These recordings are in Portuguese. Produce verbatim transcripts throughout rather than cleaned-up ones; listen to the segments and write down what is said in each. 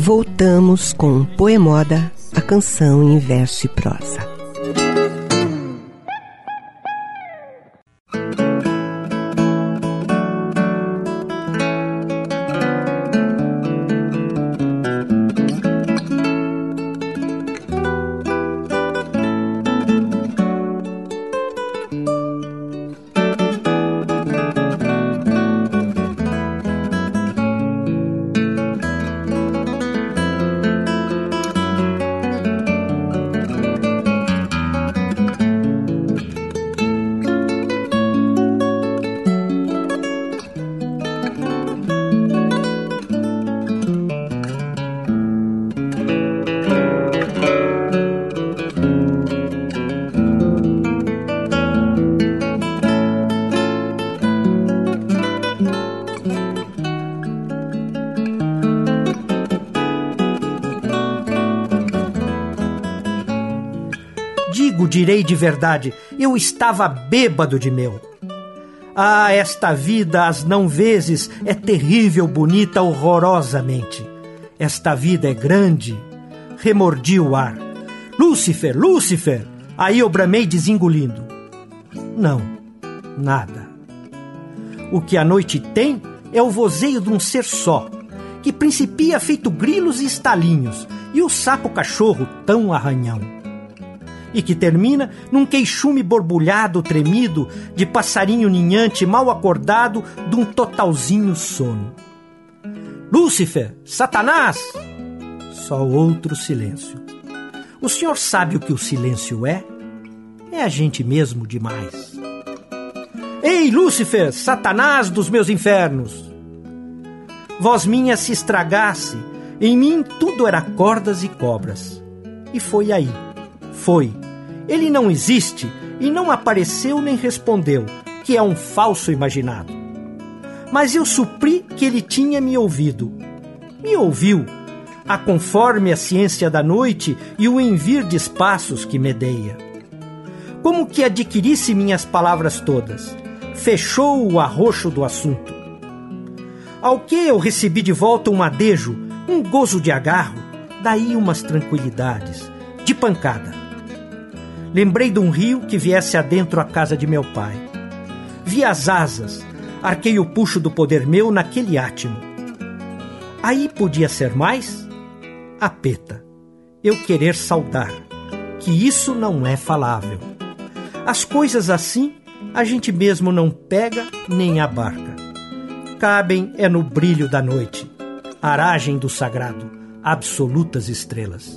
Voltamos com Poemoda, a canção em verso e prosa. Direi de verdade, eu estava bêbado de mel. Ah, esta vida, às não vezes, é terrível, bonita, horrorosamente. Esta vida é grande. Remordi o ar. Lúcifer, Lúcifer! Aí eu bramei desengolindo. Não, nada. O que a noite tem é o vozeio de um ser só, que principia feito grilos e estalinhos, e o sapo cachorro tão arranhão. E que termina num queixume borbulhado, tremido, de passarinho ninhante mal acordado de um totalzinho sono. Lúcifer! Satanás! Só outro silêncio. O senhor sabe o que o silêncio é? É a gente mesmo demais. Ei, Lúcifer! Satanás dos meus infernos! Voz minha se estragasse, em mim tudo era cordas e cobras. E foi aí. Foi. Ele não existe e não apareceu nem respondeu, que é um falso imaginado. Mas eu supri que ele tinha me ouvido. Me ouviu, a conforme a ciência da noite e o envir de espaços que medeia. Como que adquirisse minhas palavras todas, fechou o arroxo do assunto. Ao que eu recebi de volta um adejo, um gozo de agarro, daí umas tranquilidades, de pancada. Lembrei de um rio que viesse adentro a casa de meu pai. Vi as asas, arquei o puxo do poder meu naquele átimo. Aí podia ser mais? Apeta, eu querer saudar, que isso não é falável. As coisas assim, a gente mesmo não pega nem abarca. Cabem é no brilho da noite, aragem do sagrado, absolutas estrelas.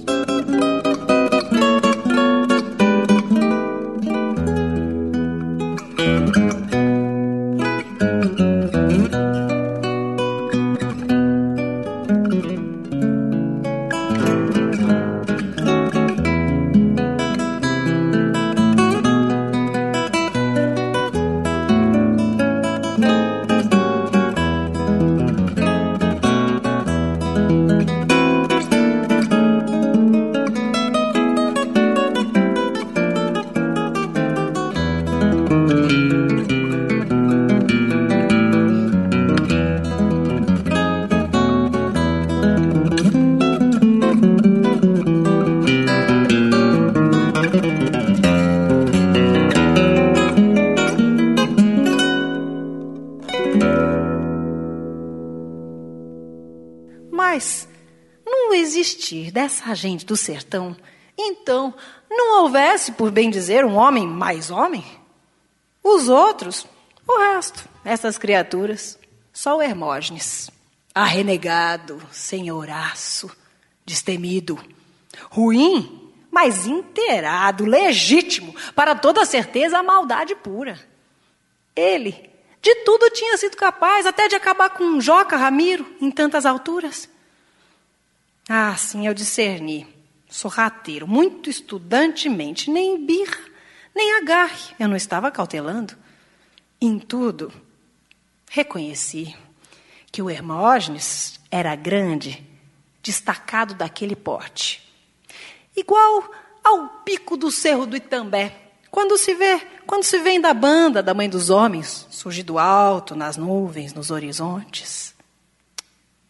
Mas, no existir dessa gente do sertão, então não houvesse, por bem dizer, um homem mais homem? Os outros, o resto, essas criaturas, só o Hermógenes, arrenegado, senhoraço, destemido, ruim, mas inteirado, legítimo, para toda certeza a maldade pura. Ele, de tudo tinha sido capaz, até de acabar com Joca Ramiro em tantas alturas. Ah, sim, eu discerni. Sorrateiro, muito estudantemente, nem birra, nem agarre, eu não estava cautelando. Em tudo, reconheci que o Hermógenes era grande, destacado daquele porte. Igual ao pico do cerro do Itambé, quando se vê, quando se vem da banda da mãe dos homens, surgir do alto, nas nuvens, nos horizontes. Até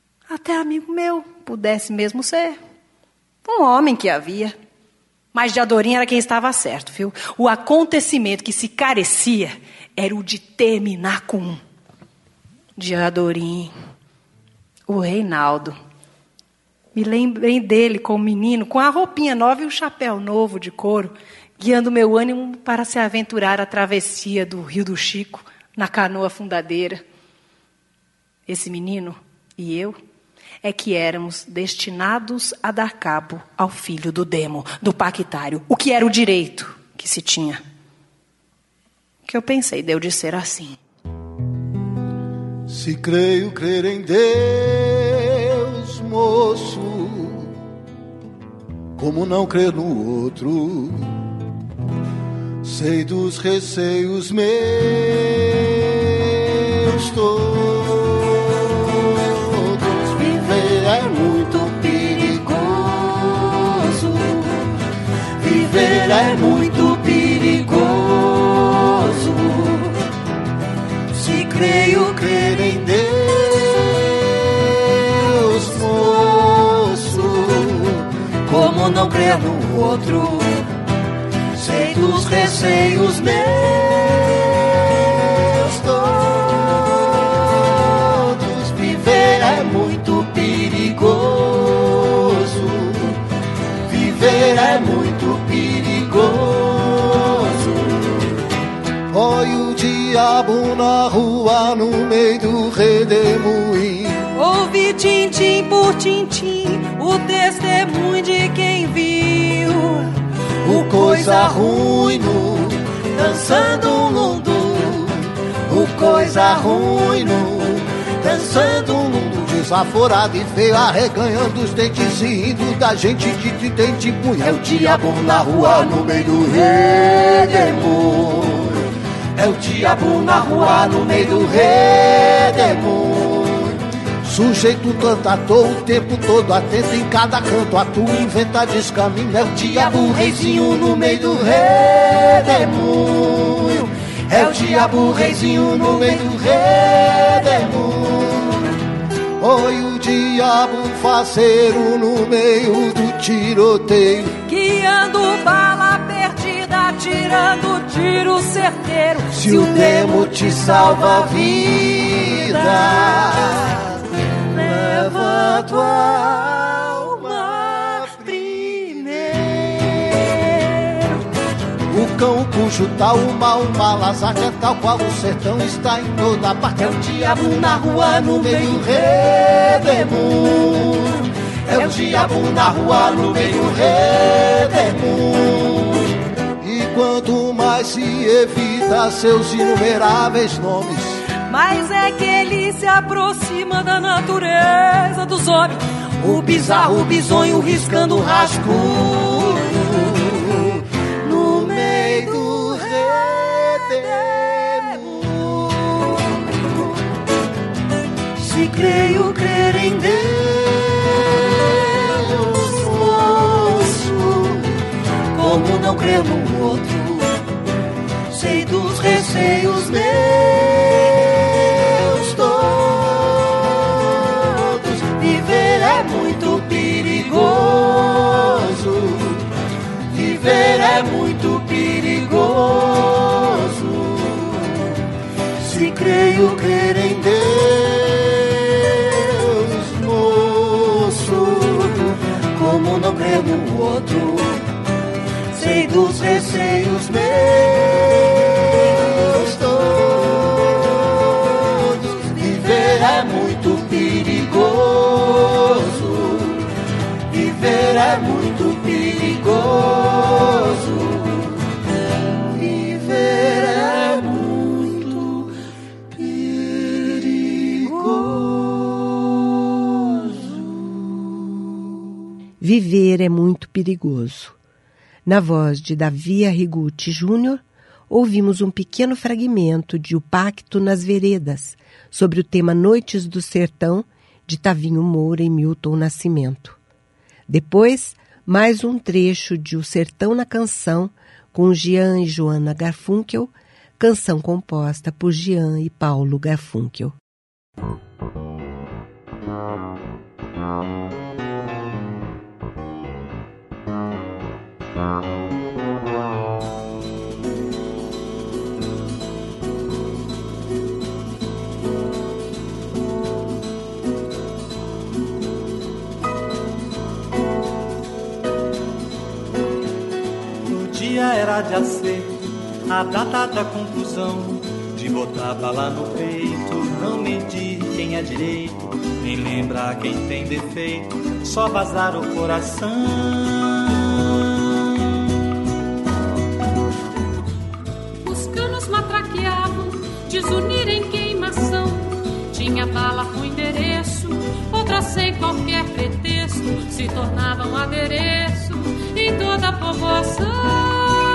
até amigo meu, pudesse mesmo ser. Um homem que havia. Mas de Adorim era quem estava certo, viu? O acontecimento que se carecia era o de terminar com um. De Adorim, o Reinaldo. Me lembrei dele como menino, com a roupinha nova e o chapéu novo de couro, guiando meu ânimo para se aventurar a travessia do Rio do Chico, na canoa fundadeira. Esse menino e eu é que éramos destinados a dar cabo ao filho do demo, do paquitário, o que era o direito que se tinha. Que eu pensei, deu de ser assim. Se creio crer em Deus, moço, como não crer no outro? Sei dos receios meus todos. Viver é muito perigoso. Viver é muito perigoso. Se creio crer em Deus, moço, como não crer no outro? Sei dos receios meus todos. Viver é muito perigoso. Viver é muito perigoso. Olha o diabo na rua, no meio do redemoinho. Ouvi tintim por tintim o testemunho de quem viu o coisa ruim no dançando um lundu. O coisa ruim no dançando um lundu. Desaforado e feio, arreganhando os dentes e rindo da gente de tridente e punho. É o diabo na rua, no meio do redemoinho. É o diabo na rua, no meio do redemoinho. Sujeito tanto à toa, o tempo todo atento, em cada canto atua, inventa descaminho. É o diabo reizinho no meio do redemoinho. É o diabo reizinho no meio do redemoinho. Oi, o diabo faceiro no meio do tiroteio, guiando bala perdida, tirando tiro certeiro. Se, Se o demo te salva a vida, leva tua alma primeiro. O cão cujo tal uma, uma lasaca, tal qual o sertão está em toda parte. É o diabo na rua, no meio do redemoinho. É o diabo na rua, no meio do redemoinho. E quanto mais se evita seus inumeráveis nomes, mas é que ele se aproxima da natureza dos homens. O bizarro, o bisonho riscando rascunho no meio do redemoinho. Se creio crer em Deus, moço, como não crer no outro? Sei dos receios meus todos. Viver é muito perigoso. Viver é muito perigoso. Se creio crer em Deus, moço, como não crer no outro? Sei dos receios meus todos. Viver é muito perigoso. Viver é muito perigoso. Viver é muito perigoso. Viver é muito perigoso. Na voz de Davi Arrigucci Júnior, ouvimos um pequeno fragmento de O Pacto nas Veredas, sobre o tema Noites do Sertão, de Tavinho Moura e Milton Nascimento. Depois, mais um trecho de O Sertão na Canção, com Jean e Joana Garfunkel, canção composta por Jean e Paulo Garfunkel. Era de acerto, a data da conclusão, de botar bala no peito, não medir quem é direito, nem lembrar quem tem defeito, só vazar o coração. Os canos matraqueavam, desunir em queimação, tinha bala com endereço, outra sem qualquer pretexto, se tornava um adereço em toda a povoação.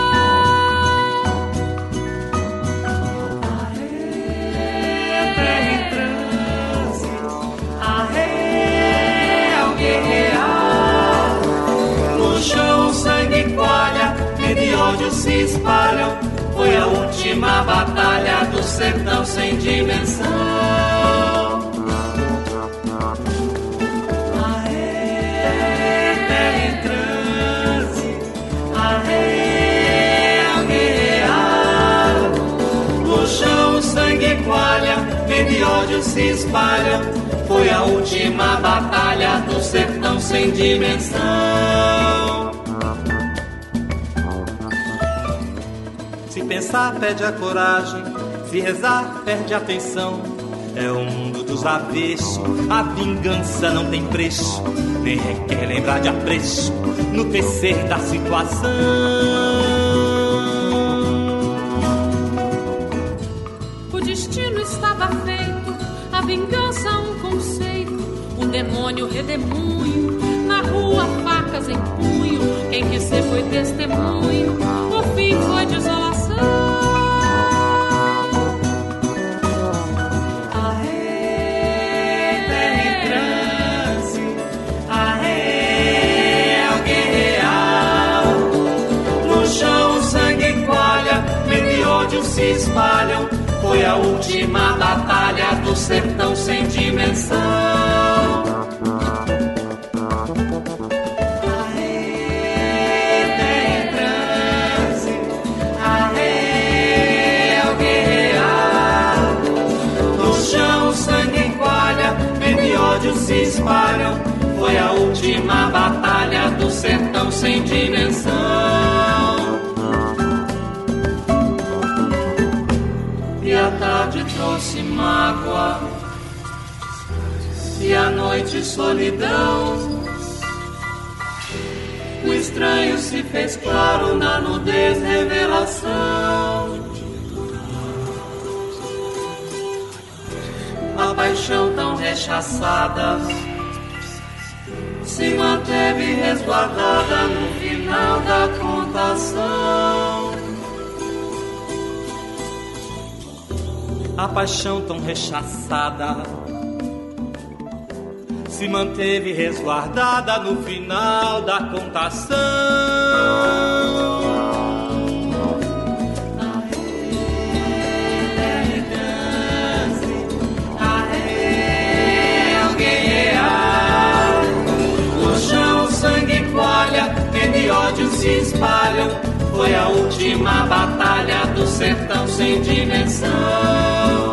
De ódio se espalham, foi a última batalha do sertão sem dimensão. Aê, terra em transe, aê, ao guerrear. No chão o sangue coalha, de ódio se espalham, foi a última batalha do sertão sem dimensão. Pensar perde a coragem, se rezar perde a atenção. É o mundo dos avessos, a vingança não tem preço, nem requer lembrar de apreço no tecer da situação. O destino estava feito, a vingança um conceito, o demônio redemoinho, na rua facas em punho, quem quis ser foi testemunho, o fim foi desolação. Se espalham, foi a última batalha do sertão sem dimensão. Aê, terra em transe, aê, ao guerrear. No chão o sangue coalha, medo e ódio se espalham, foi a última batalha do sertão sem dimensão. E a tarde trouxe mágoa, e a noite solidão. O estranho se fez claro na nudez revelação. A paixão tão rechaçada se manteve resguardada no final da contação. A paixão tão rechaçada se manteve resguardada no final da contação. Aê, danse, aê, ao guerrear. No chão o sangue coalha, medo e ódio se espalham, foi a última batalha do sertão sem dimensão.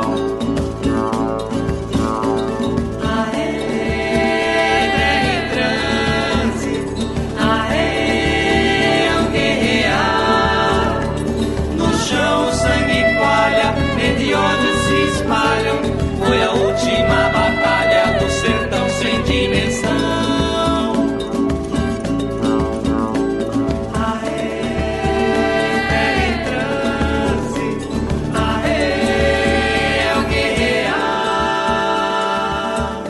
De ódio se espalham, foi a última batalha do sertão sem dimensão. Aê, terra em transe, aê, ao guerrear.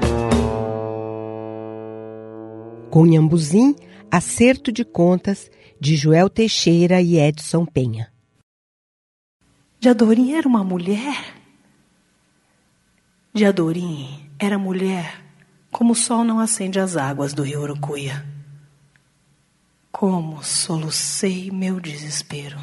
Com Nhambuzim, acerto de contas de Joel Teixeira e Edson Penha. Diadorim era uma mulher? Diadorim era mulher como o sol não acende as águas do rio Urucuia. Como solucei meu desespero.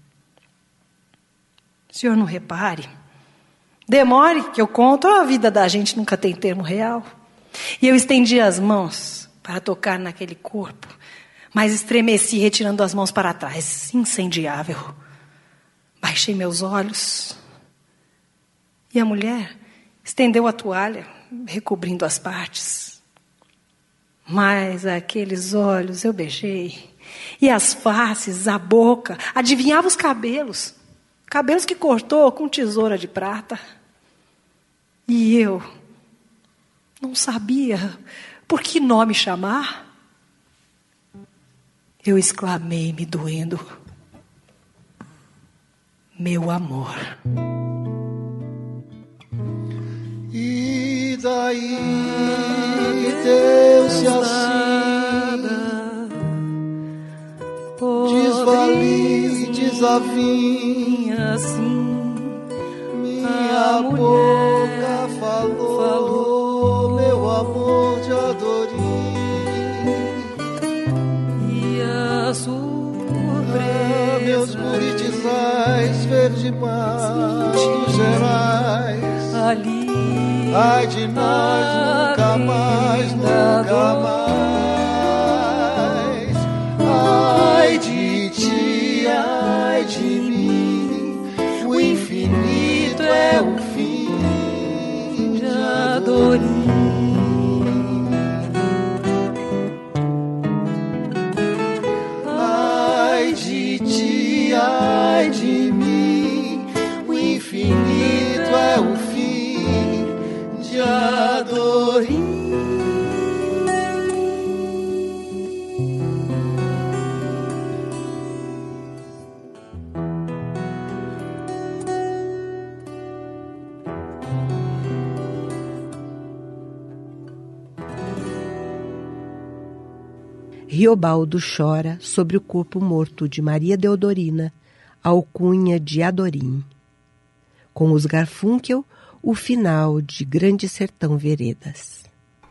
O senhor não repare. Demore que eu conto, a vida da gente nunca tem termo real. E eu estendi as mãos para tocar naquele corpo, mas estremeci retirando as mãos para trás, incendiável. Baixei meus olhos e a mulher estendeu a toalha, recobrindo as partes. Mas aqueles olhos eu beijei, e as faces, a boca, adivinhava os cabelos, cabelos que cortou com tesoura de prata. E eu não sabia por que nome chamar. Eu exclamei, me doendo: meu amor. E daí deu-se assim, desvali, desavinha assim. Minha boca falou, falou, meu amor de Adorim. E a surpresa, meus buritizais, verde mar dos Gerais. Ali, ai de nós, nunca mais, nunca mais. Ai de ti, ai de mim, o infinito é o fim de Adorim. Ai de ti, ai de mim, o infinito é o fim de Adorim. Riobaldo chora sobre o corpo morto de Maria Deodorina, alcunha de Adorim. Com os Garfunkel, o final de Grande Sertão Veredas.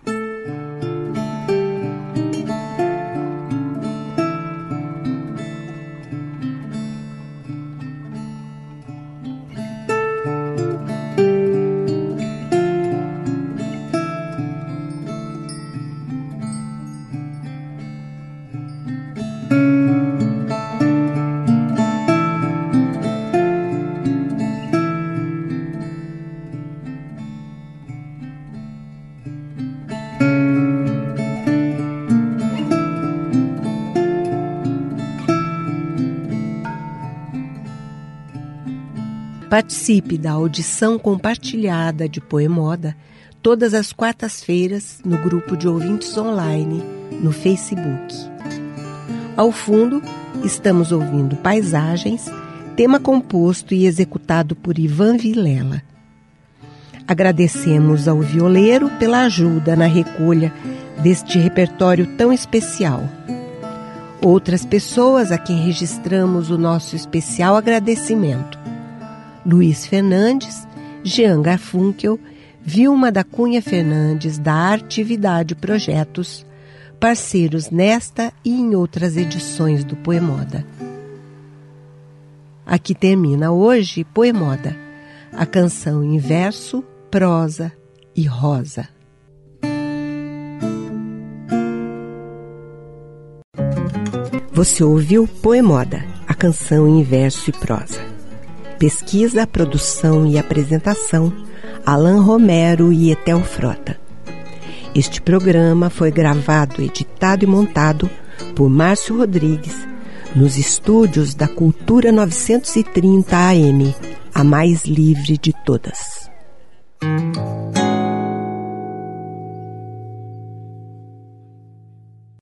Participe da audição compartilhada de Poemoda todas as quartas-feiras no grupo de ouvintes online no Facebook. Ao fundo, estamos ouvindo Paisagens, tema composto e executado por Ivan Vilela. Agradecemos ao violeiro pela ajuda na recolha deste repertório tão especial. Outras pessoas a quem registramos o nosso especial agradecimento: Luiz Fernandes, Jean Garfunkel, Vilma da Cunha Fernandes, da Artividade Projetos, parceiros nesta e em outras edições do Poemoda. Aqui termina hoje Poemoda, a canção em verso, prosa e rosa. Você ouviu Poemoda, a canção em verso e prosa. Pesquisa, produção e apresentação, Alan Romero e Etel Frota. Este programa foi gravado, editado e montado por Márcio Rodrigues, nos estúdios da Cultura novecentos e trinta A M, a mais livre de todas.